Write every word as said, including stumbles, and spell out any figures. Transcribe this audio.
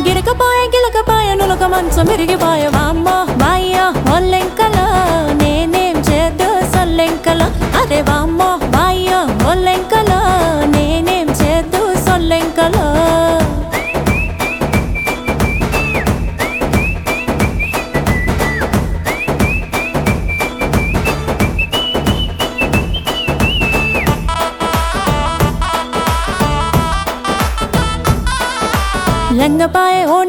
గిరకపాయ గిలకపాయ నులక మంచం విరిగిపాయ వామ్మ బాయ్య ఒల్లెంకల నేనేం చేద్దు సొల్లెంకల అరే వామ్మ బాయ్య ఒల్లెంకల నేనేం చేద్దు సొల్లెంకల లంగపాయ